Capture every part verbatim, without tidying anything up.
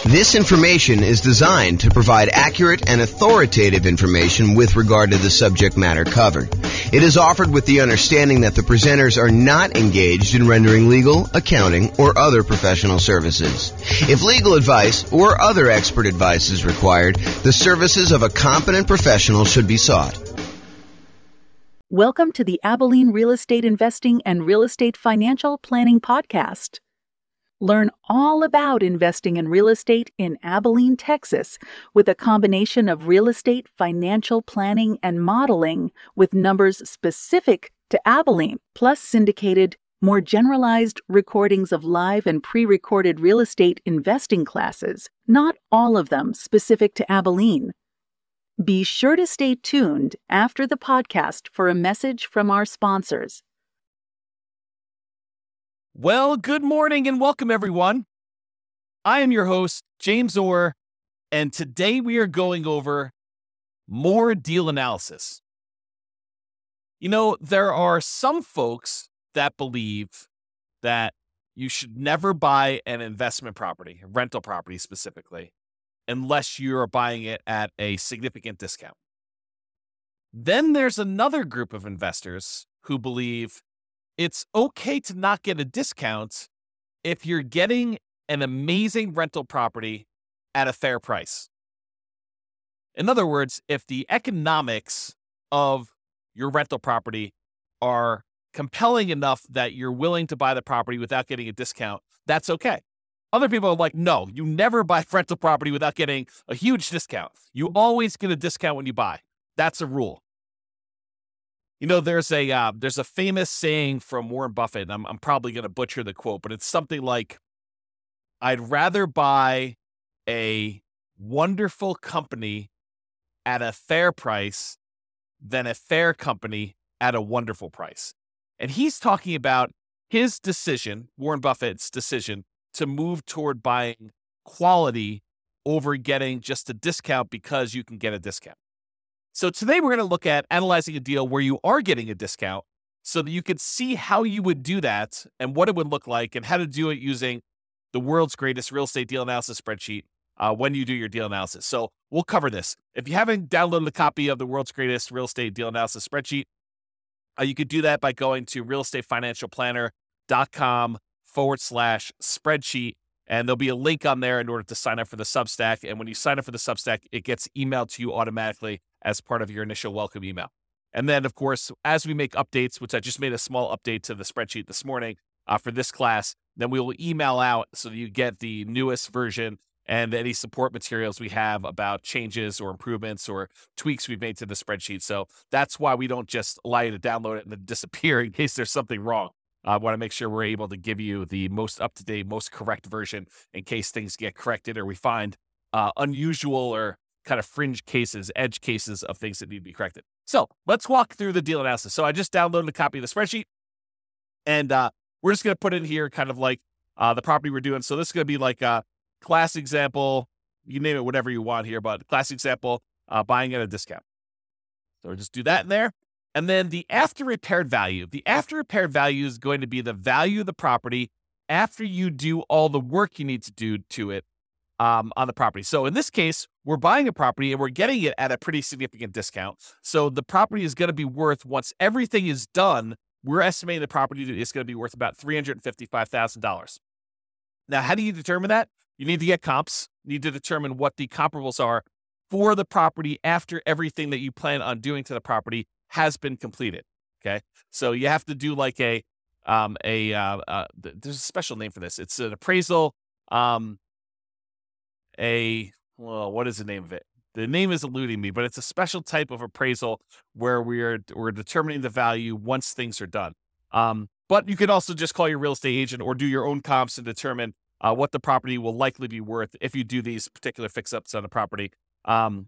This information is designed to provide accurate and authoritative information with regard to the subject matter covered. It is offered with the understanding that the presenters are not engaged in rendering legal, accounting, or other professional services. If legal advice or other expert advice is required, the services of a competent professional should be sought. Welcome to the Abilene Real Estate Investing and Real Estate Financial Planning Podcast. Learn all about investing in real estate in Abilene, Texas, with a combination of real estate financial planning and modeling with numbers specific to Abilene, plus syndicated, more generalized recordings of live and pre-recorded real estate investing classes, not all of them specific to Abilene. Be sure to stay tuned after the podcast for a message from our sponsors. Well, good morning and welcome, everyone. I am your host, James Orr, and today we are going over more deal analysis. You know, there are some folks that believe that you should never buy an investment property, a rental property specifically, unless you are buying it at a significant discount. Then there's another group of investors who believe it's okay to not get a discount if you're getting an amazing rental property at a fair price. In other words, if the economics of your rental property are compelling enough that you're willing to buy the property without getting a discount, that's okay. Other people are like, no, you never buy rental property without getting a huge discount. You always get a discount when you buy. That's a rule. You know, there's a uh, there's a famous saying from Warren Buffett, and I'm, I'm probably going to butcher the quote, but it's something like, I'd rather buy a wonderful company at a fair price than a fair company at a wonderful price. And he's talking about his decision, Warren Buffett's decision, to move toward buying quality over getting just a discount because you can get a discount. So today we're going to look at analyzing a deal where you are getting a discount so that you could see how you would do that and what it would look like and how to do it using the world's greatest real estate deal analysis spreadsheet uh, when you do your deal analysis. So we'll cover this. If you haven't downloaded a copy of the world's greatest real estate deal analysis spreadsheet, uh, you could do that by going to realestatefinancialplanner.com forward slash spreadsheet. And there'll be a link on there in order to sign up for the Substack. And when you sign up for the Substack, it gets emailed to you automatically as part of your initial welcome email. And then, of course, as we make updates, which I just made a small update to the spreadsheet this morning uh, for this class, then we will email out so that you get the newest version and any support materials we have about changes or improvements or tweaks we've made to the spreadsheet. So that's why we don't just allow you to download it and then disappear in case there's something wrong. I uh, want to make sure we're able to give you the most up-to-date, most correct version in case things get corrected or we find uh, unusual or kind of fringe cases, edge cases of things that need to be corrected. So let's walk through the deal analysis. So I just downloaded a copy of the spreadsheet, and uh, we're just going to put in here kind of like uh, the property we're doing. So this is going to be like a class example. You name it, whatever you want here, but class example, uh, buying at a discount. So we'll just do that in there. And then the after repaired value. The after repaired value is going to be the value of the property after you do all the work you need to do to it um, on the property. So in this case, we're buying a property and we're getting it at a pretty significant discount. So the property is going to be worth, once everything is done, we're estimating the property is going to be worth about three hundred fifty-five thousand dollars. Now, how do you determine that? You need to get comps. You need to determine what the comparables are for the property after everything that you plan on doing to the property has been completed. Okay. So you have to do like a, um, a, uh, uh, there's a special name for this. It's an appraisal, um, a, well, what is the name of it? The name is eluding me, but it's a special type of appraisal where we're, we're determining the value once things are done. Um, but you could also just call your real estate agent or do your own comps and determine uh, what the property will likely be worth if you do these particular fix-ups on the property. Um,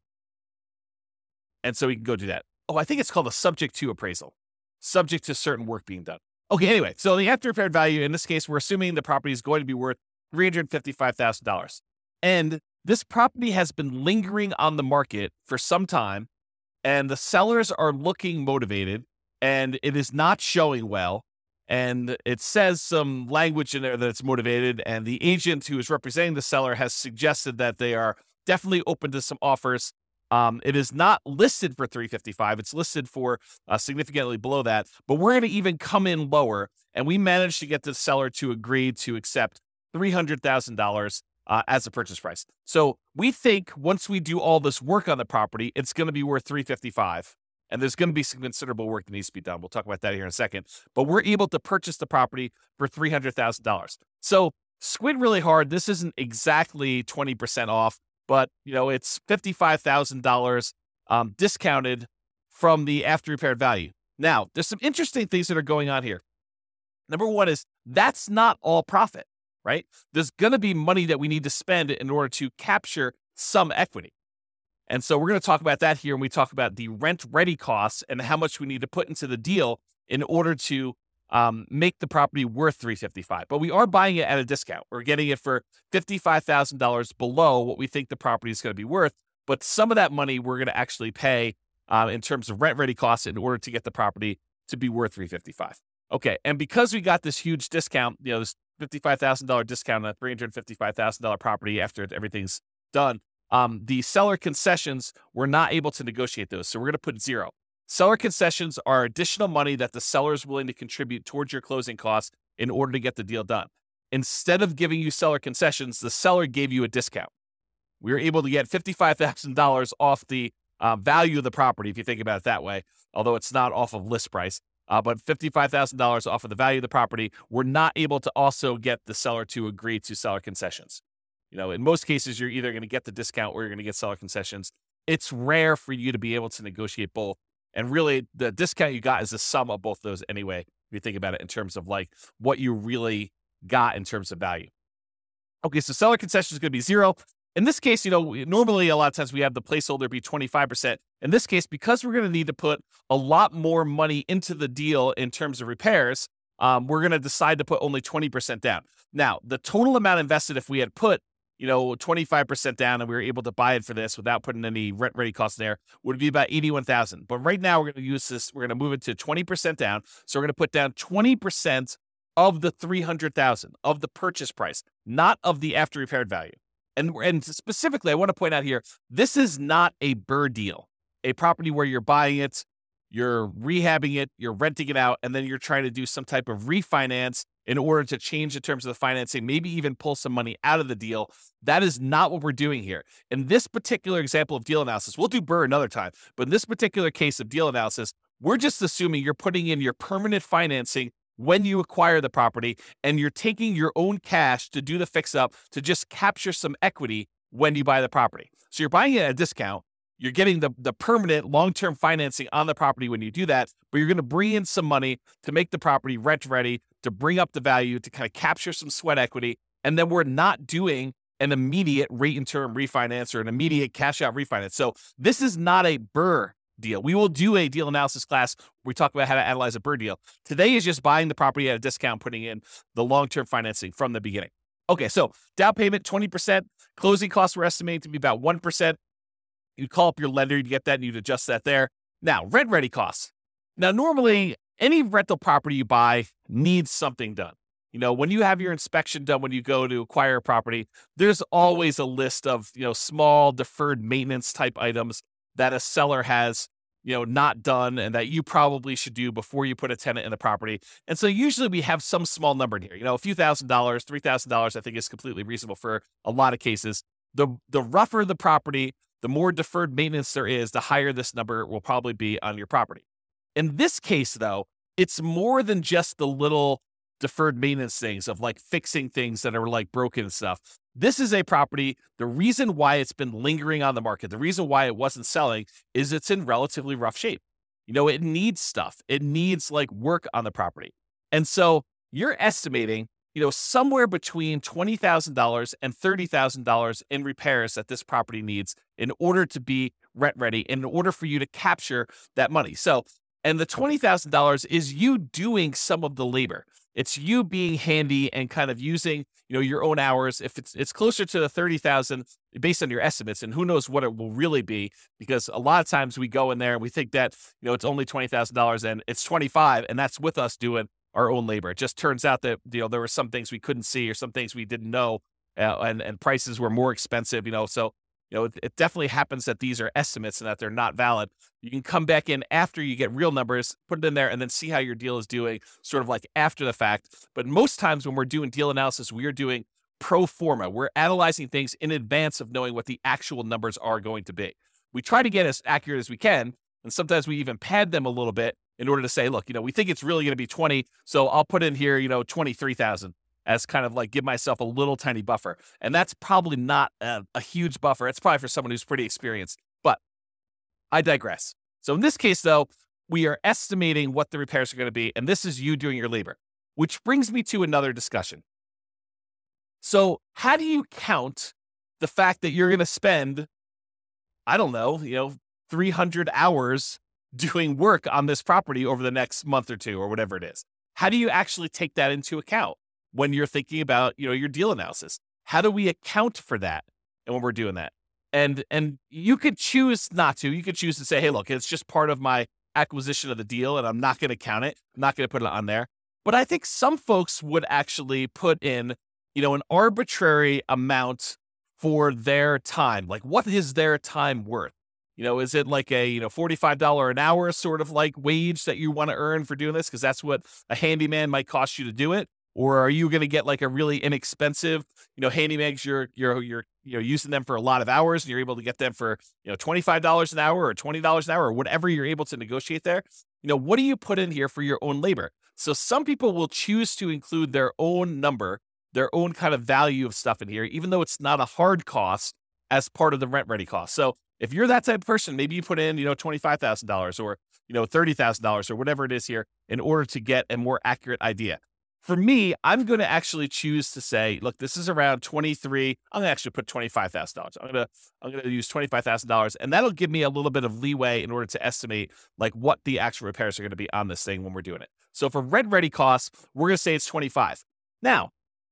and so we can go do that. Oh, I think it's called a subject to appraisal, subject to certain work being done. Okay, anyway, so the after repaired value, in this case, we're assuming the property is going to be worth three hundred fifty-five thousand dollars. And this property has been lingering on the market for some time, and the sellers are looking motivated, and it is not showing well. and it says some language in there that it's motivated, and the agent who is representing the seller has suggested that they are definitely open to some offers. Um, it is not listed for three fifty-five. It's listed for uh, significantly below that, but we're going to even come in lower, and we managed to get the seller to agree to accept three hundred thousand dollars uh, as a purchase price. So we think once we do all this work on the property, it's going to be worth three fifty-five. And there's going to be some considerable work that needs to be done. We'll talk about that here in a second. But we're able to purchase the property for three hundred thousand dollars. So squint really hard. This isn't exactly twenty percent off, but you know it's fifty-five thousand dollars um, discounted from the after repaired value. Now, there's some interesting things that are going on here. Number one is that's not all profit, right? There's going to be money that we need to spend in order to capture some equity. And so we're going to talk about that here when we talk about the rent-ready costs and how much we need to put into the deal in order to um, make the property worth three fifty-five. But we are buying it at a discount. We're getting it for fifty-five thousand dollars below what we think the property is going to be worth. But some of that money we're going to actually pay uh, in terms of rent-ready costs in order to get the property to be worth three fifty-five. Okay, and because we got this huge discount, you know, this fifty-five thousand dollars discount on a three hundred fifty-five thousand dollars property after everything's done, Um, the seller concessions, we're not able to negotiate those. So we're going to put zero. Seller concessions are additional money that the seller is willing to contribute towards your closing costs in order to get the deal done. Instead of giving you seller concessions, the seller gave you a discount. We were able to get fifty-five thousand dollars off the uh, value of the property, if you think about it that way, although it's not off of list price. Uh, but fifty-five thousand dollars off of the value of the property, we're not able to also get the seller to agree to seller concessions. You know, in most cases, you're either going to get the discount or you're going to get seller concessions. It's rare for you to be able to negotiate both. And really, the discount you got is the sum of both those anyway, if you think about it in terms of like what you really got in terms of value. Okay, so seller concession is going to be zero. In this case, you know, normally a lot of times we have the placeholder be twenty-five percent. In this case, because we're going to need to put a lot more money into the deal in terms of repairs, um, we're going to decide to put only twenty percent down. Now, the total amount invested, if we had put you know, twenty-five percent down and we were able to buy it for this without putting any rent ready costs there, would be about eighty-one thousand. But right now we're going to use this, we're going to move it to twenty percent down. So we're going to put down twenty percent of the three hundred thousand of the purchase price, not of the after repaired value. And, and specifically, I want to point out here, this is not a B R R R R deal, a property where you're buying it, you're rehabbing it, you're renting it out, and then you're trying to do some type of refinance in order to change the terms of the financing, maybe even pull some money out of the deal. That is not what we're doing here. In this particular example of deal analysis, we'll do B R R R R another time, but in this particular case of deal analysis, we're just assuming you're putting in your permanent financing when you acquire the property, and you're taking your own cash to do the fix-up to just capture some equity when you buy the property. So you're buying it at a discount. You're getting the, the permanent long-term financing on the property when you do that, but you're going to bring in some money to make the property rent-ready, to bring up the value, to kind of capture some sweat equity, and then we're not doing an immediate rate-and-term refinance or an immediate cash-out refinance. So this is not a B R R R R deal. We will do a deal analysis class where we talk about how to analyze a B R R R R deal. Today is just buying the property at a discount, putting in the long-term financing from the beginning. Okay, so down payment, twenty percent. Closing costs we're estimating to be about one percent. You'd call up your lender, you'd get that, and you'd adjust that there. Now, rent-ready costs. Now, normally, any rental property you buy needs something done. You know, when you have your inspection done, when you go to acquire a property, there's always a list of, you know, small deferred maintenance type items that a seller has, you know, not done and that you probably should do before you put a tenant in the property. And so usually we have some small number in here, you know, a few thousand dollars, three thousand dollars, I think is completely reasonable for a lot of cases. The, the rougher the property, the more deferred maintenance there is, the higher this number will probably be on your property. In this case, though, it's more than just the little deferred maintenance things of like fixing things that are like broken and stuff. This is a property. The reason why it's been lingering on the market, the reason why it wasn't selling is it's in relatively rough shape. You know, it needs stuff. It needs like work on the property. And so you're estimating, you know, somewhere between twenty thousand dollars and thirty thousand dollars in repairs that this property needs in order to be rent ready, in order for you to capture that money. So, and the twenty thousand dollars is you doing some of the labor. It's you being handy and kind of using, you know, your own hours. If it's it's closer to the thirty thousand based on your estimates, and who knows what it will really be, because a lot of times we go in there and we think that, you know, it's only twenty thousand dollars and it's twenty-five, and that's with us doing our own labor. It just turns out that, you know, there were some things we couldn't see or some things we didn't know, uh, and, and prices were more expensive, you know, so, you know, it, it definitely happens that these are estimates and that they're not valid. You can come back in after you get real numbers, put it in there, and then see how your deal is doing sort of like after the fact. But most times when we're doing deal analysis, we are doing pro forma. We're analyzing things in advance of knowing what the actual numbers are going to be. We try to get as accurate as we can, and sometimes we even pad them a little bit in order to say, look, you know, we think it's really going to be twenty, so I'll put in here, you know, twenty-three thousand as kind of like give myself a little tiny buffer. And that's probably not a, a huge buffer. It's probably for someone who's pretty experienced, but I digress. So in this case, though, we are estimating what the repairs are going to be, and this is you doing your labor, which brings me to another discussion. So how do you count the fact that you're going to spend, I don't know, you know, three hundred hours doing work on this property over the next month or two or whatever it is? How do you actually take that into account when you're thinking about, you know, your deal analysis? How do we account for that? And when we're doing that, and, and you could choose not to, you could choose to say, hey, look, it's just part of my acquisition of the deal and I'm not going to count it. I'm not going to put it on there. But I think some folks would actually put in, you know, an arbitrary amount for their time. Like, what is their time worth? You know, is it like a, you know, forty-five dollars an hour sort of like wage that you want to earn for doing this? Because that's what a handyman might cost you to do it. Or are you going to get like a really inexpensive, you know, handyman, you're, you're, you're, you know, using them for a lot of hours and you're able to get them for, you know, twenty-five dollars an hour or twenty dollars an hour or whatever you're able to negotiate there. You know, what do you put in here for your own labor? So some people will choose to include their own number, their own kind of value of stuff in here, even though it's not a hard cost as part of the rent ready cost. So if you're that type of person, maybe you put in, you know, twenty-five thousand dollars or, you know, thirty thousand dollars or whatever it is here in order to get a more accurate idea. For me, I'm going to actually choose to say, look, this is around twenty-three. I'm going to actually put twenty-five thousand dollars. I'm going to, I'm going to use twenty-five thousand dollars, and that'll give me a little bit of leeway in order to estimate like what the actual repairs are going to be on this thing when we're doing it. So for rent ready costs, we're going to say it's twenty-five. Now,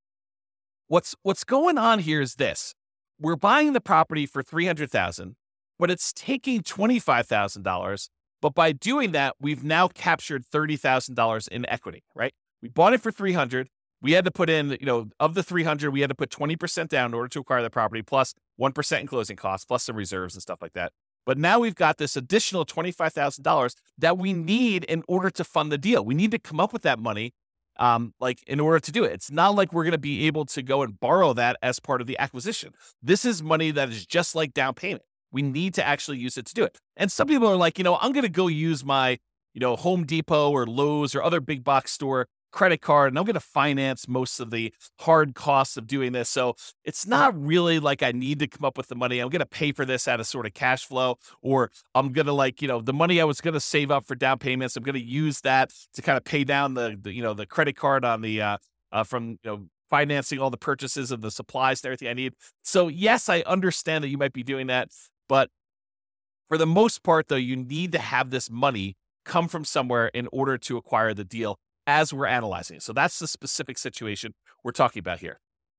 what's, what's going on here is this. We're buying the property for three hundred thousand dollars, but it's taking twenty-five thousand dollars. But by doing that, we've now captured thirty thousand dollars in equity, right? We bought it for three hundred. We had to put in, you know, of the three hundred, we had to put twenty percent down in order to acquire the property, plus one percent in closing costs, plus some reserves and stuff like that. But now we've got this additional twenty-five thousand dollars that we need in order to fund the deal. We need to come up with that money, um, like in order to do it. It's not like we're going to be able to go and borrow that as part of the acquisition. This is money that is just like down payment. We need to actually use it to do it. And some people are like, you know, I'm going to go use my, you know, Home Depot or Lowe's or other big box store credit card, and I'm going to finance most of the hard costs of doing this. So it's not really like I need to come up with the money. I'm going to pay for this out of sort of cash flow, or I'm going to like, you know, the money I was going to save up for down payments, I'm going to use that to kind of pay down the, the you know, the credit card on the, uh, uh, from, you know, financing all the purchases of the supplies and everything I need. So yes, I understand that you might be doing that, but for the most part though, you need to have this money come from somewhere in order to acquire the deal as we're analyzing it. So that's the specific situation we're talking about here.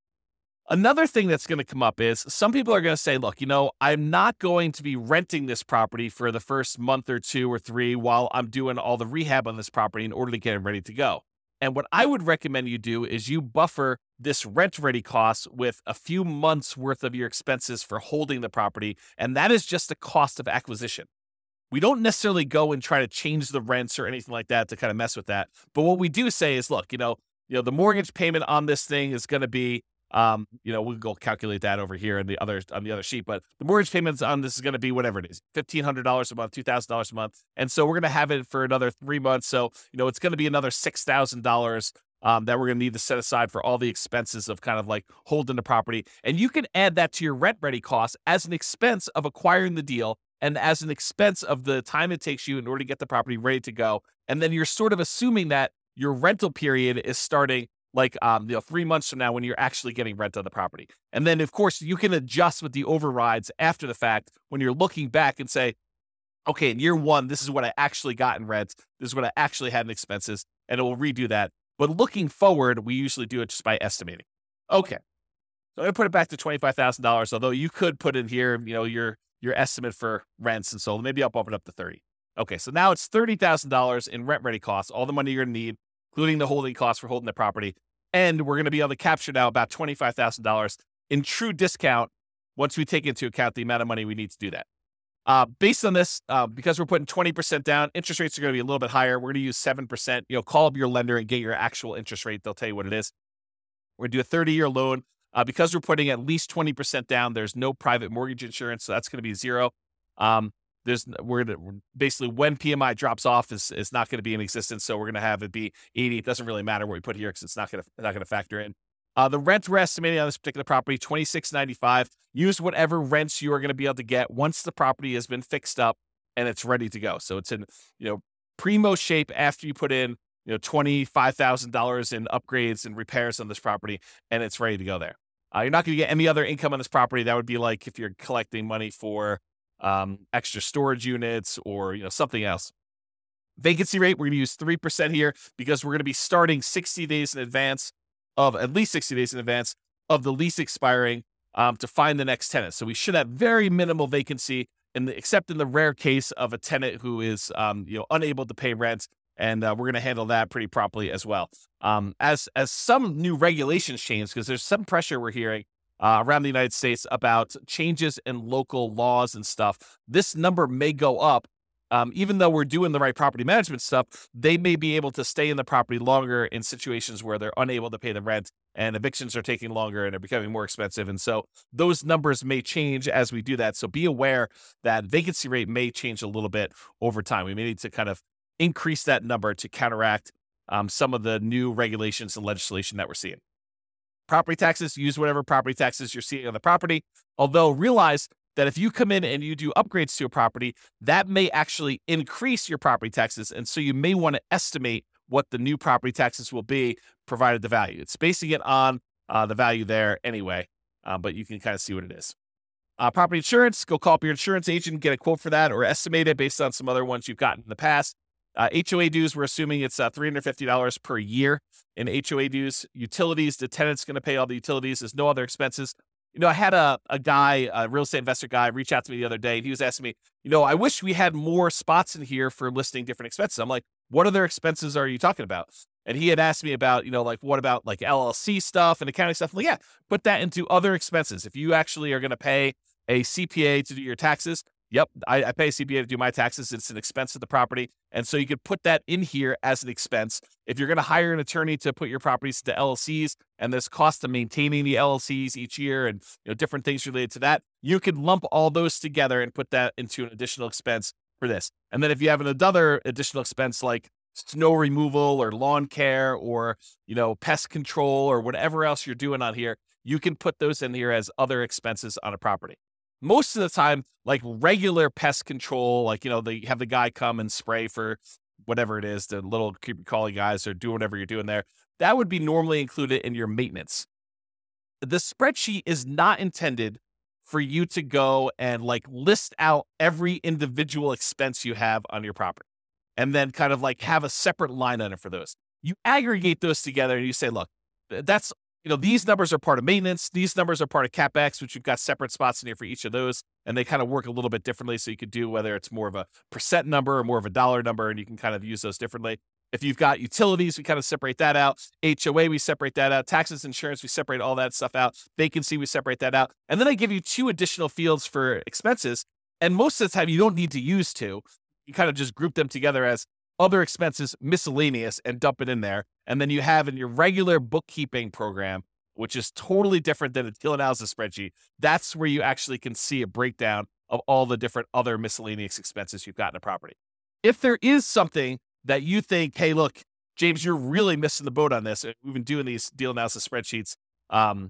Another thing that's going to come up is some people are going to say, look, you know, I'm not going to be renting this property for the first month or two or three while I'm doing all the rehab on this property in order to get it ready to go. And what I would recommend you do is you buffer this rent ready cost with a few months worth of your expenses for holding the property. And that is just the cost of acquisition. We don't necessarily go and try to change the rents or anything like that to kind of mess with that. But what we do say is, look, you know, you know, the mortgage payment on this thing is going to be, um, you know, we'll go calculate that over here on the other on the other sheet. But the mortgage payments on this is going to be whatever it is, fifteen hundred dollars a month, two thousand dollars a month. And so we're going to have it for another three months. So, you know, it's going to be another six thousand dollars um, that we're going to need to set aside for all the expenses of kind of like holding the property. And you can add that to your rent ready costs as an expense of acquiring the deal, and as an expense of the time it takes you in order to get the property ready to go. And then you're sort of assuming that your rental period is starting like um, you know, three months from now when you're actually getting rent on the property. And then, of course, you can adjust with the overrides after the fact when you're looking back and say, okay, in year one, this is what I actually got in rent. This is what I actually had in expenses, and it will redo that. But looking forward, we usually do it just by estimating. Okay, so I'm going to put it back to twenty-five thousand dollars, although you could put in here, you know, your your estimate for rents, and so maybe I'll bump it up to thirty. Okay, so now it's thirty thousand dollars in rent ready costs, all the money you're going to need, including the holding costs for holding the property. And we're going to be able to capture now about twenty-five thousand dollars in true discount once we take into account the amount of money we need to do that. Uh, based on this, uh, because we're putting twenty percent down, interest rates are going to be a little bit higher. We're going to use seven percent. You know, call up your lender and get your actual interest rate. They'll tell you what it is. We're going to do a thirty-year loan. Uh, because we're putting at least twenty percent down, there's no private mortgage insurance, so that's going to be zero. Um, there's we're, we're basically when P M I drops off is is not going to be in existence, so we're going to have it be eighty. It doesn't really matter what we put here because it's not going to not going to factor in. Uh, the rent we're estimating on this particular property, twenty-six ninety-five. Use whatever rents you are going to be able to get once the property has been fixed up and it's ready to go. So it's in you know primo shape after you put in you know twenty-five thousand dollars in upgrades and repairs on this property, and it's ready to go there. Uh, you're not going to get any other income on this property. That would be like if you're collecting money for um, extra storage units or you know something else. Vacancy rate, we're going to use three percent here because we're going to be starting sixty days in advance of, at least sixty days in advance of the lease expiring um, to find the next tenant. So we should have very minimal vacancy, in the, except in the rare case of a tenant who is um, you know unable to pay rent. And uh, we're going to handle that pretty properly as well. Um, as as some new regulations change, because there's some pressure we're hearing uh, around the United States about changes in local laws and stuff, this number may go up. Um, even though we're doing the right property management stuff, they may be able to stay in the property longer in situations where they're unable to pay the rent and evictions are taking longer and are becoming more expensive. And so those numbers may change as we do that. So be aware that vacancy rate may change a little bit over time. We may need to kind of increase that number to counteract um, some of the new regulations and legislation that we're seeing. Property taxes, use whatever property taxes you're seeing on the property. Although realize that if you come in and you do upgrades to a property, that may actually increase your property taxes. And so you may want to estimate what the new property taxes will be provided the value. It's basing it on uh, the value there anyway, uh, but you can kind of see what it is. Uh, property insurance, go call up your insurance agent, get a quote for that or estimate it based on some other ones you've gotten in the past. Uh, H O A dues, we're assuming it's uh, three hundred fifty dollars per year in H O A dues. Utilities, the tenant's going to pay all the utilities. There's no other expenses. You know, I had a, a guy, a real estate investor guy, reach out to me the other day, and he was asking me, you know, I wish we had more spots in here for listing different expenses. I'm like, what other expenses are you talking about? And he had asked me about, you know, like, what about like L L C stuff and accounting stuff? I'm like, yeah, put that into other expenses. If you actually are going to pay a C P A to do your taxes, yep, I, I pay a C P A to do my taxes. It's an expense of the property. And so you could put that in here as an expense. If you're going to hire an attorney to put your properties to L L Cs and there's cost of maintaining the L L Cs each year and you know different things related to that, you could lump all those together and put that into an additional expense for this. And then if you have another additional expense like snow removal or lawn care or, you know, pest control or whatever else you're doing on here, you can put those in here as other expenses on a property. Most of the time, like regular pest control, like, you know, they have the guy come and spray for whatever it is, the little creepy crawly guys or do whatever you're doing there. That would be normally included in your maintenance. The spreadsheet is not intended for you to go and like list out every individual expense you have on your property and then kind of like have a separate line item for those. You aggregate those together and you say, look, that's You know, these numbers are part of maintenance. These numbers are part of CapEx, which you've got separate spots in here for each of those. And they kind of work a little bit differently. So you could do whether it's more of a percent number or more of a dollar number, and you can kind of use those differently. If you've got utilities, we kind of separate that out. H O A, we separate that out. Taxes, insurance, we separate all that stuff out. Vacancy, we separate that out. And then I give you two additional fields for expenses. And most of the time, you don't need to use two. You kind of just group them together as other expenses, miscellaneous, and dump it in there. And then you have in your regular bookkeeping program, which is totally different than a deal analysis spreadsheet. That's where you actually can see a breakdown of all the different other miscellaneous expenses you've got in a property. If there is something that you think, hey, look, James, you're really missing the boat on this. We've been doing these deal analysis spreadsheets um,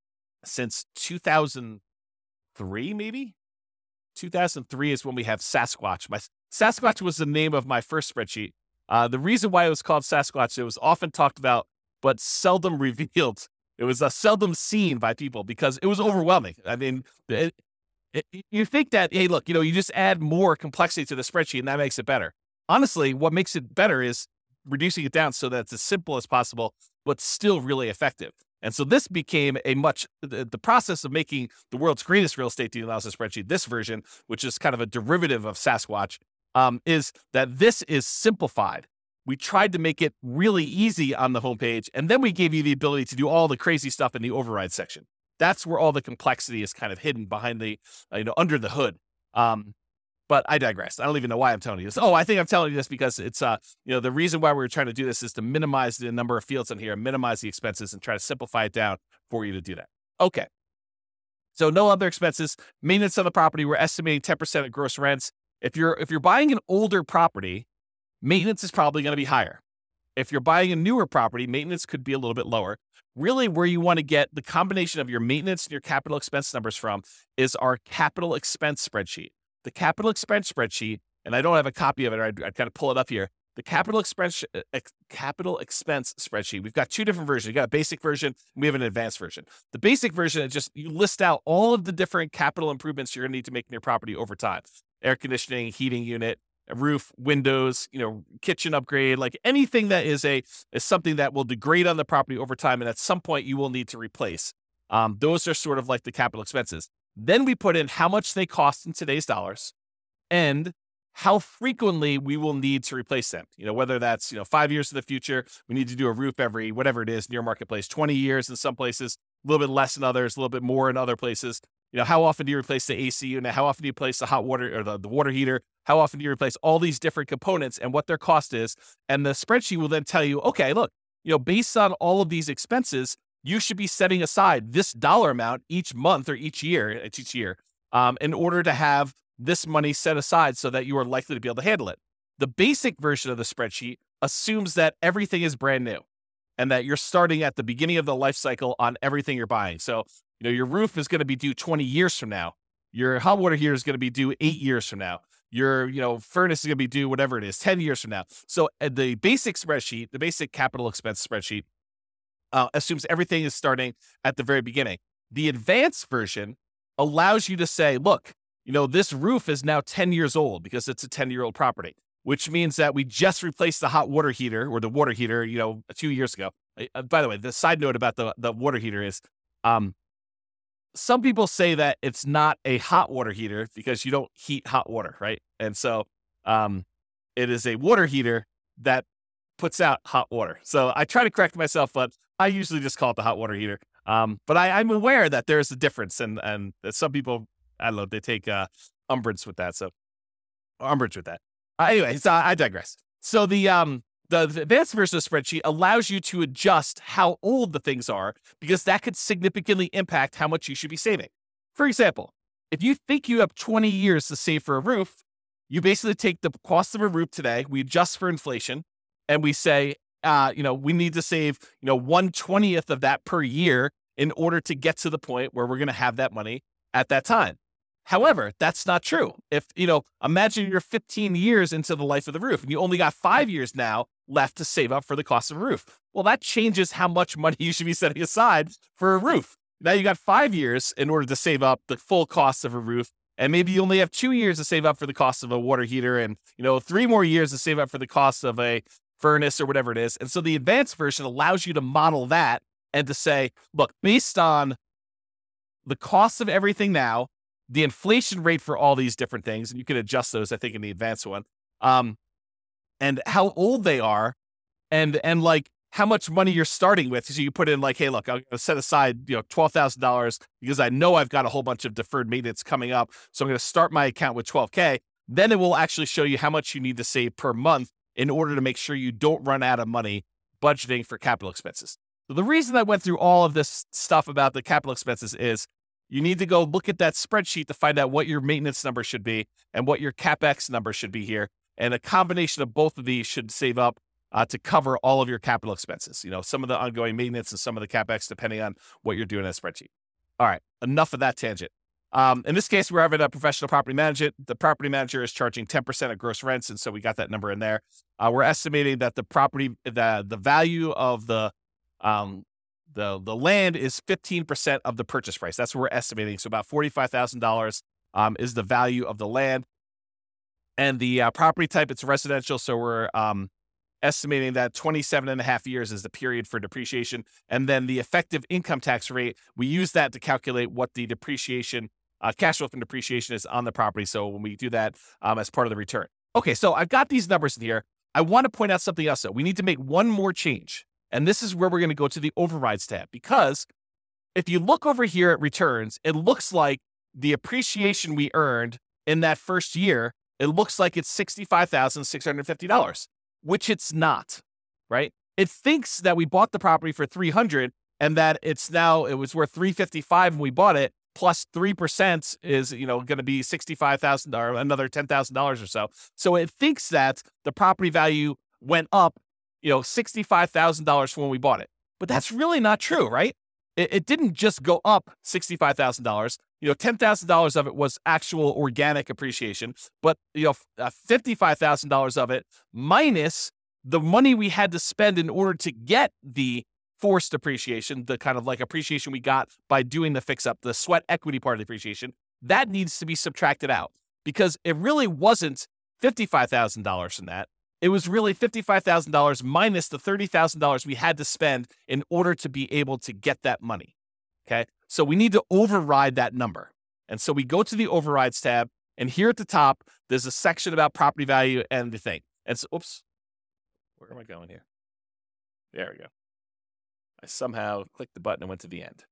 since two thousand three, maybe? two thousand three is when we have Sasquatch. My Sasquatch was the name of my first spreadsheet. Uh, the reason why it was called Sasquatch, it was often talked about, but seldom revealed. It was uh, seldom seen by people because it was overwhelming. I mean, it, it, you think that, hey, look, you know, you just add more complexity to the spreadsheet and that makes it better. Honestly, what makes it better is reducing it down so that it's as simple as possible, but still really effective. And so this became a much, the, the process of making the world's greatest real estate deal analysis spreadsheet, this version, which is kind of a derivative of Sasquatch, um, is that this is simplified. we tried to make it really easy on the homepage, and then we gave you the ability to do all the crazy stuff in the override section. That's where all the complexity is kind of hidden behind the, uh, you know, under the hood. Um, but I digress. I don't even know why I'm telling you this. Oh, I think I'm telling you this because it's, uh, you know, the reason why we were trying to do this is to minimize the number of fields in here, minimize the expenses, and try to simplify it down for you to do that. Okay. So no other expenses. Maintenance on the property, we're estimating ten percent of gross rents. If you're if you're buying an older property, maintenance is probably going to be higher. If you're buying a newer property, maintenance could be a little bit lower. Really, where you want to get the combination of your maintenance and your capital expense numbers from is our capital expense spreadsheet. The capital expense spreadsheet, and I don't have a copy of it, or I'd, I'd kind of pull it up here. The capital expense uh, capital expense spreadsheet. We've got two different versions. You got a basic version, and we have an advanced version. The basic version is just you list out all of the different capital improvements you're going to need to make in your property over time: air conditioning, heating unit, a roof, windows, you know, kitchen upgrade, like anything that is a is something that will degrade on the property over time, and at some point you will need to replace. Um, those are sort of like the capital expenses. Then we put in how much they cost in today's dollars, and how frequently we will need to replace them. You know, whether that's, you know, five years in the future, we need to do a roof every, whatever it is, near marketplace, twenty years in some places, a little bit less in others, a little bit more in other places. You know, how often do you replace the A C unit? How often do you replace the hot water or the, the water heater? How often do you replace all these different components and what their cost is? And the spreadsheet will then tell you, okay, look, you know, based on all of these expenses, you should be setting aside this dollar amount each month or each year, each year, um, in order to have this money set aside so that you are likely to be able to handle it. The basic version of the spreadsheet assumes that everything is brand new and that you're starting at the beginning of the life cycle on everything you're buying. So, you know, your roof is going to be due twenty years from now. Your hot water heater is going to be due eight years from now. Your, you know, furnace is going to be due whatever it is, ten years from now. So uh, the basic spreadsheet, the basic capital expense spreadsheet, uh, assumes everything is starting at the very beginning. The advanced version allows you to say, look, you know, this roof is now ten years old because it's a ten-year-old property, which means that we just replaced the hot water heater or the water heater, you know, two years ago. Uh, by the way, the side note about the, the water heater is um, some people say that it's not a hot water heater because you don't heat hot water, right? And so um, it is a water heater that puts out hot water. So I try to correct myself, but I usually just call it the hot water heater. Um, but I, I'm aware that there's a difference, and, and that some people, I don't know, they take uh, umbrage with that. So umbrage with that. Uh, anyway, so I digress. So the um the, the advanced version of the spreadsheet allows you to adjust how old the things are because that could significantly impact how much you should be saving. For example, if you think you have twenty years to save for a roof, you basically take the cost of a roof today, we adjust for inflation, and we say, uh, you know, we need to save, you know, one twentieth of that per year in order to get to the point where we're going to have that money at that time. However, that's not true. If, you know, imagine you're fifteen years into the life of the roof and you only got five years now left to save up for the cost of a roof. Well, that changes how much money you should be setting aside for a roof. Now you got five years in order to save up the full cost of a roof. And maybe you only have two years to save up for the cost of a water heater and, you know, three more years to save up for the cost of a furnace or whatever it is. And so the advanced version allows you to model that and to say, look, based on the cost of everything now, the inflation rate for all these different things, and you can adjust those, I think, in the advanced one, um, and how old they are, and and like how much money you're starting with. So you put in like, hey, look, I'm going to set aside, you know, twelve thousand dollars because I know I've got a whole bunch of deferred maintenance coming up. So I'm going to start my account with twelve K. Then it will actually show you how much you need to save per month in order to make sure you don't run out of money budgeting for capital expenses. So the reason I went through all of this stuff about the capital expenses is you need to go look at that spreadsheet to find out what your maintenance number should be and what your CapEx number should be here. And a combination of both of these should save up uh, to cover all of your capital expenses. You know, some of the ongoing maintenance and some of the CapEx, depending on what you're doing in a spreadsheet. All right, enough of that tangent. Um, in this case, we're having a professional property manager. The property manager is charging ten percent of gross rents, and so we got that number in there. Uh, we're estimating that the property, the the value of the um, The the land is fifteen percent of the purchase price. That's what we're estimating. So about forty-five thousand dollars um, is the value of the land. And the uh, property type, it's residential. So we're um, estimating that twenty-seven and a half years is the period for depreciation. And then the effective income tax rate, we use that to calculate what the depreciation, uh, cash flow from depreciation is on the property. So when we do that um, as part of the return. Okay, so I've got these numbers in here. I want to point out something else, though. We need to make one more change. And this is where we're going to go to the overrides tab, because if you look over here at returns, it looks like the appreciation we earned in that first year, it looks like it's sixty-five thousand six hundred fifty dollars, which it's not, right? It thinks that we bought the property for three hundred dollars and that it's now, it was worth three hundred fifty-five dollars when we bought it, plus three percent is, you know, going to be sixty-five thousand dollars, another ten thousand dollars or so. So it thinks that the property value went up, you know, sixty-five thousand dollars from when we bought it. But that's really not true, right? It, it didn't just go up sixty-five thousand dollars. You know, ten thousand dollars of it was actual organic appreciation, but, you know, uh, fifty-five thousand dollars of it minus the money we had to spend in order to get the forced appreciation, the kind of like appreciation we got by doing the fix up, the sweat equity part of the appreciation, that needs to be subtracted out, because it really wasn't fifty-five thousand dollars from that. It was really fifty-five thousand dollars minus the thirty thousand dollars we had to spend in order to be able to get that money. Okay. So we need to override that number. And so we go to the overrides tab, and here at the top, there's a section about property value and the thing. And so, oops, where am I going here? There we go. I somehow clicked the button and went to the end.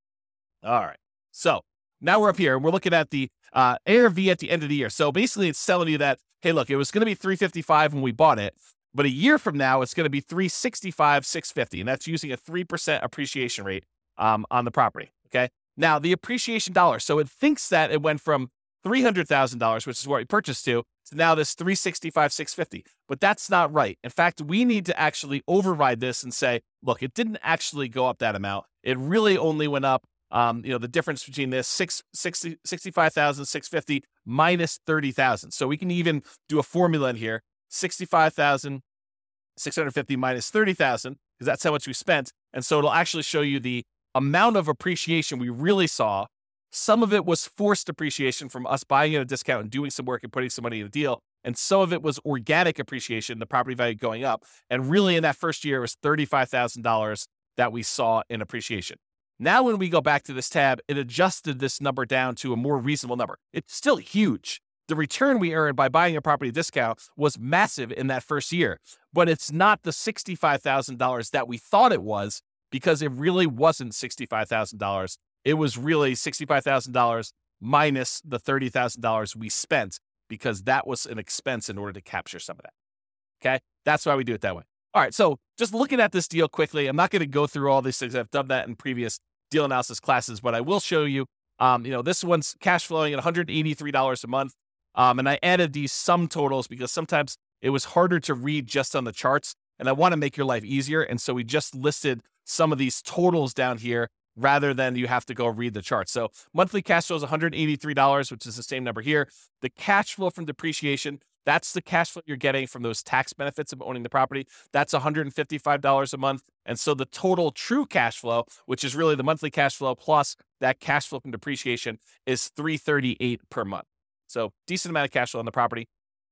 All right. So now we're up here and we're looking at the uh, A R V at the end of the year. So basically it's telling you that, hey, look, it was going to be three hundred fifty-five dollars when we bought it, but a year from now, it's going to be three hundred sixty-five thousand six hundred fifty dollars. And that's using a three percent appreciation rate um, on the property. Okay. Now the appreciation dollar. So it thinks that it went from three hundred thousand dollars, which is what we purchased to, to now this three hundred sixty-five thousand six hundred fifty dollars. But that's not right. In fact, we need to actually override this and say, look, it didn't actually go up that amount. It really only went up, um, you know, the difference between this sixty-five thousand six hundred fifty dollars minus thirty thousand dollars. So we can even do a formula in here, sixty-five thousand six hundred fifty dollars minus thirty thousand dollars, because that's how much we spent. And so it'll actually show you the amount of appreciation we really saw. Some of it was forced appreciation from us buying at a discount and doing some work and putting some money in the deal. And some of it was organic appreciation, the property value going up. And really in that first year, it was thirty-five thousand dollars that we saw in appreciation. Now, when we go back to this tab, it adjusted this number down to a more reasonable number. It's still huge. The return we earned by buying a property discount was massive in that first year, but it's not the sixty-five thousand dollars that we thought it was, because it really wasn't sixty-five thousand dollars. It was really sixty-five thousand dollars minus the thirty thousand dollars we spent, because that was an expense in order to capture some of that. Okay. That's why we do it that way. All right. So just looking at this deal quickly, I'm not going to go through all these things. I've done that in previous deal analysis classes, but I will show you, um, you know, this one's cash flowing at one hundred eighty-three dollars a month. Um, and I added these sum totals because sometimes it was harder to read just on the charts, and I want to make your life easier. And so we just listed some of these totals down here rather than you have to go read the chart. So monthly cash flow is one hundred eighty-three dollars, which is the same number here. The cash flow from depreciation, that's the cash flow you're getting from those tax benefits of owning the property. That's one hundred fifty-five dollars a month. And so the total true cash flow, which is really the monthly cash flow plus that cash flow from depreciation, is three hundred thirty-eight dollars per month. So decent amount of cash flow on the property.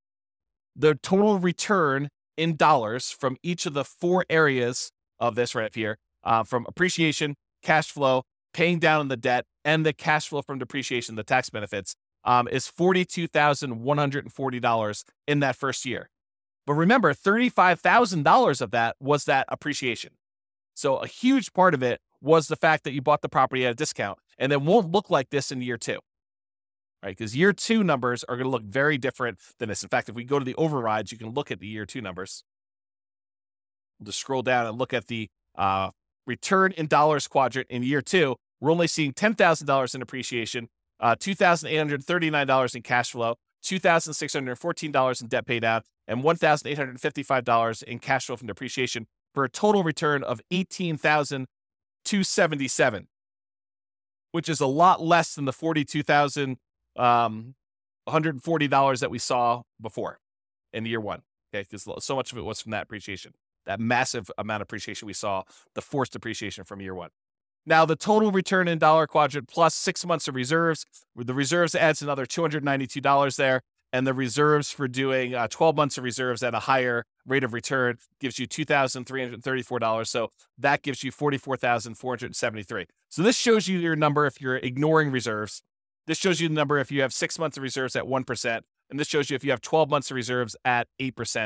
The total return in dollars from each of the four areas of this right up here, uh, from appreciation, cash flow, paying down the debt, and the cash flow from depreciation, the tax benefits, um, is forty-two thousand one hundred forty dollars in that first year. But remember, thirty-five thousand dollars of that was that appreciation. So a huge part of it was the fact that you bought the property at a discount, and it won't look like this in year two, right? Because year two numbers are going to look very different than this. In fact, if we go to the overrides, you can look at the year two numbers. We'll just scroll down and look at the uh, return in dollars quadrant in year two. We're only seeing ten thousand dollars in appreciation, uh, two thousand eight hundred thirty-nine dollars in cash flow, two thousand six hundred fourteen dollars in debt pay down, and one thousand eight hundred fifty-five dollars in cash flow from depreciation, for a total return of eighteen thousand two hundred seventy-seven dollars, which is a lot less than the forty-two thousand one hundred forty dollars that we saw before in year one. Okay, because so much of it was from that appreciation, that massive amount of appreciation we saw, the forced appreciation from year one. Now, the total return in dollar quadrant plus six months of reserves, the reserves adds another two hundred ninety-two dollars there, and the reserves for doing uh, twelve months of reserves at a higher rate of return gives you two thousand three hundred thirty-four dollars. So that gives you forty-four thousand four hundred seventy-three dollars. So this shows you your number if you're ignoring reserves. This shows you the number if you have six months of reserves at one percent. And this shows you if you have twelve months of reserves at eight percent.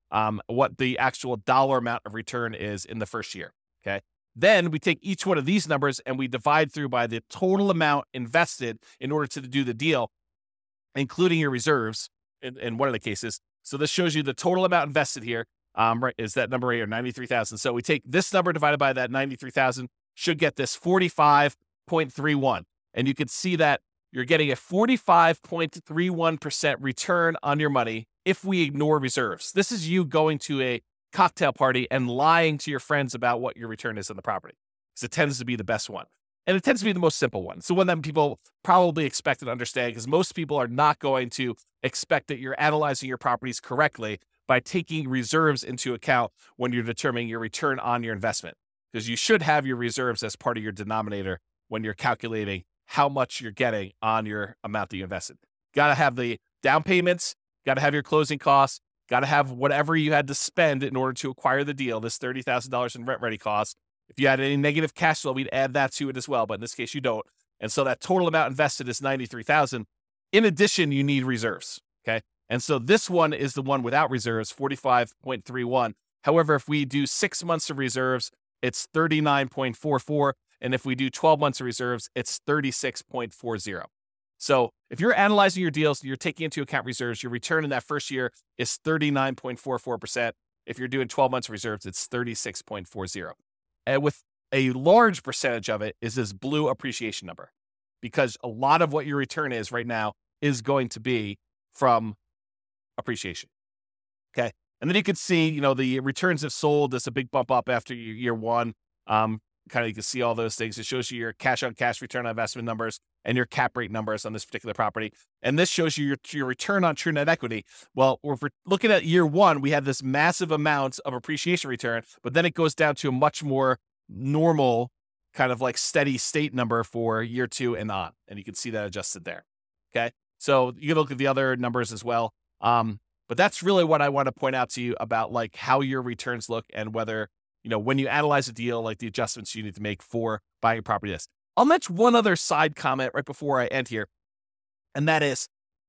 um, what the actual dollar amount of return is in the first year. Okay. Then we take each one of these numbers and we divide through by the total amount invested in order to do the deal, including your reserves in, in one of the cases. So this shows you the total amount invested here. Um, right, is that number right here, ninety-three thousand. So we take this number divided by that ninety-three thousand, should get this forty-five point three one. And you can see that you're getting a forty-five point three one percent return on your money if we ignore reserves. This is you going to a cocktail party and lying to your friends about what your return is on the property, because it tends to be the best one. And it tends to be the most simple one. So one that people probably expect and understand, because most people are not going to expect that you're analyzing your properties correctly by taking reserves into account when you're determining your return on your investment, because you should have your reserves as part of your denominator when you're calculating how much you're getting on your amount that you invested. Got to have the down payments, got to have your closing costs, got to have whatever you had to spend in order to acquire the deal, this thirty thousand dollars in rent ready costs. If you had any negative cash flow, we'd add that to it as well, but in this case you don't. And so that total amount invested is ninety-three thousand. In addition, you need reserves, okay? And so this one is the one without reserves, forty-five point three one. However, if we do six months of reserves, it's thirty-nine point four four. And if we do twelve months of reserves, it's thirty-six point four zero. So if you're analyzing your deals, you're taking into account reserves, your return in that first year is thirty-nine point four four percent. If you're doing twelve months of reserves, it's thirty-six point four zero. And with a large percentage of it is this blue appreciation number, because a lot of what your return is right now is going to be from appreciation. Okay. And then you can see, you know, the returns have sold. There's a big bump up after year one. Um, kind of, you can see all those things. It shows you your cash on cash return on investment numbers and your cap rate numbers on this particular property. And this shows you your, your return on true net equity. Well, if we're looking at year one, we had this massive amount of appreciation return, but then it goes down to a much more normal kind of like steady state number for year two and on. And you can see that adjusted there. Okay. So you can look at the other numbers as well. Um, but that's really what I want to point out to you about like how your returns look and whether, you know, when you analyze a deal, like the adjustments you need to make for buying a property. This. I'll mention one other side comment right before I end here. And that is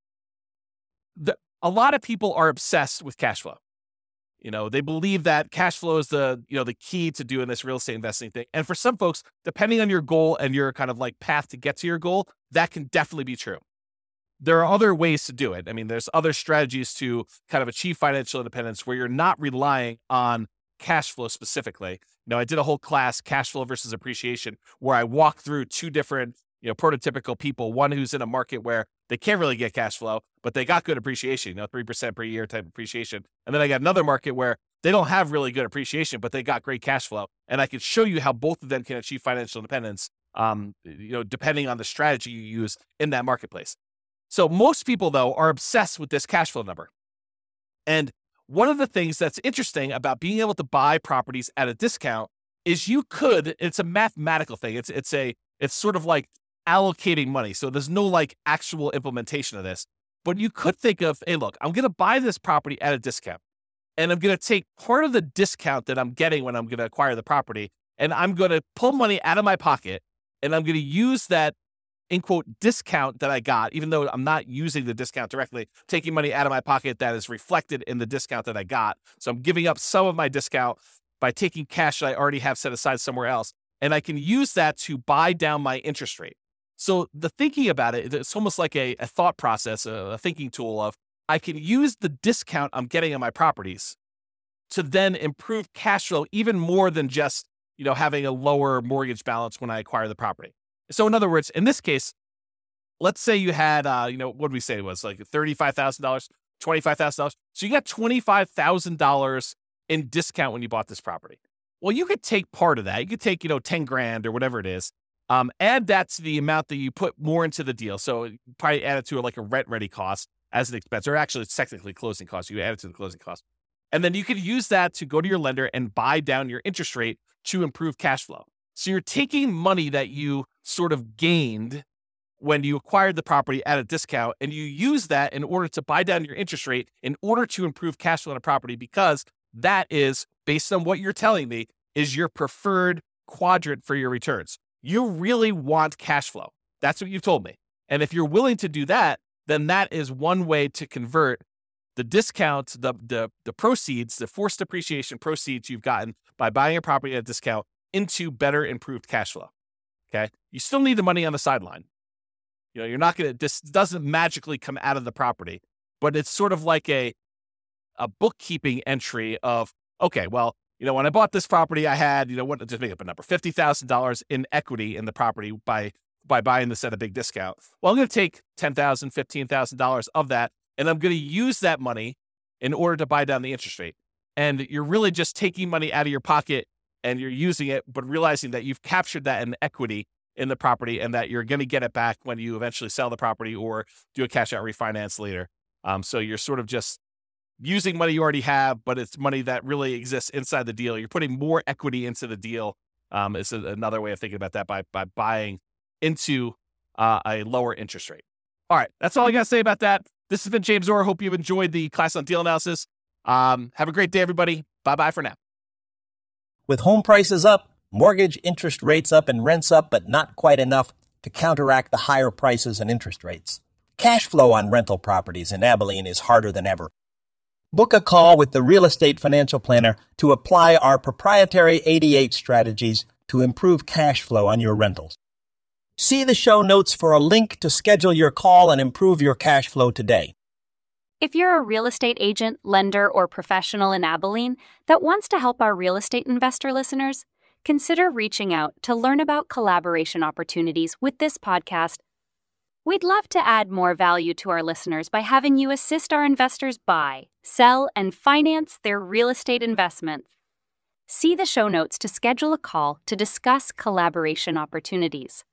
the, a lot of people are obsessed with cash flow. You know, they believe that cash flow is the, you know, the key to doing this real estate investing thing. And for some folks, depending on your goal and your kind of like path to get to your goal, that can definitely be true. There are other ways to do it. I mean, there's other strategies to kind of achieve financial independence where you're not relying on cash flow specifically. You know, I did a whole class, cash flow versus appreciation, where I walked through two different, you know, prototypical people. One who's in a market where they can't really get cash flow, but they got good appreciation, you know, three percent per year type appreciation. And then I got another market where they don't have really good appreciation, but they got great cash flow. And I could show you how both of them can achieve financial independence, um, you know, depending on the strategy you use in that marketplace. So most people, though, are obsessed with this cash flow number. And one of the things that's interesting about being able to buy properties at a discount is you could, it's a mathematical thing. It's, it's a, it's sort of like allocating money. So there's no like actual implementation of this, but you could think of, hey, look, I'm going to buy this property at a discount and I'm going to take part of the discount that I'm getting when I'm going to acquire the property. And I'm going to pull money out of my pocket and I'm going to use that in quote discount that I got, even though I'm not using the discount directly, taking money out of my pocket that is reflected in the discount that I got. So I'm giving up some of my discount by taking cash that I already have set aside somewhere else. And I can use that to buy down my interest rate. So the thinking about it, it's almost like a, a thought process, a, a thinking tool of I can use the discount I'm getting on my properties to then improve cash flow even more than just, you know, having a lower mortgage balance when I acquire the property. So in other words, in this case, let's say you had, uh, you know, what did we say it was like thirty-five thousand dollars, twenty-five thousand dollars. So you got twenty-five thousand dollars in discount when you bought this property. Well, you could take part of that. You could take, you know, ten grand or whatever it is. Um, add that to the amount that you put more into the deal. So probably add it to like a rent ready cost as an expense, or actually it's technically closing costs. You add it to the closing cost. And then you could use that to go to your lender and buy down your interest rate to improve cash flow. So you're taking money that you sort of gained when you acquired the property at a discount, and you use that in order to buy down your interest rate in order to improve cash flow on a property, because that is, based on what you're telling me, is your preferred quadrant for your returns. You really want cash flow. That's what you've told me. And if you're willing to do that, then that is one way to convert the discount, the, the, the proceeds, the forced depreciation proceeds you've gotten by buying a property at a discount into better improved cash flow. Okay. You still need the money on the sideline. You know, you're not going to, this doesn't magically come out of the property, but it's sort of like a, a bookkeeping entry of, okay, well, you know, when I bought this property, I had, you know, what, just make up a number, fifty thousand dollars in equity in the property by, by buying this at a big discount. Well, I'm going to take ten thousand dollars, fifteen thousand dollars of that, and I'm going to use that money in order to buy down the interest rate. And you're really just taking money out of your pocket and you're using it, but realizing that you've captured that in equity in the property and that you're going to get it back when you eventually sell the property or do a cash out refinance later. Um, so you're sort of just using money you already have, but it's money that really exists inside the deal. You're putting more equity into the deal. Um, is another way of thinking about that by, by buying into uh, a lower interest rate. All right. That's all I got to say about that. This has been James Orr. Hope you've enjoyed the class on deal analysis. Um, have a great day, everybody. Bye-bye for now. With home prices up, mortgage interest rates up, and rents up, but not quite enough to counteract the higher prices and interest rates, cash flow on rental properties in Abilene is harder than ever. Book a call with the Real Estate Financial Planner to apply our proprietary eighty-eight strategies to improve cash flow on your rentals. See the show notes for a link to schedule your call and improve your cash flow today. If you're a real estate agent, lender, or professional in Abilene that wants to help our real estate investor listeners, consider reaching out to learn about collaboration opportunities with this podcast. We'd love to add more value to our listeners by having you assist our investors buy, sell, and finance their real estate investments. See the show notes to schedule a call to discuss collaboration opportunities.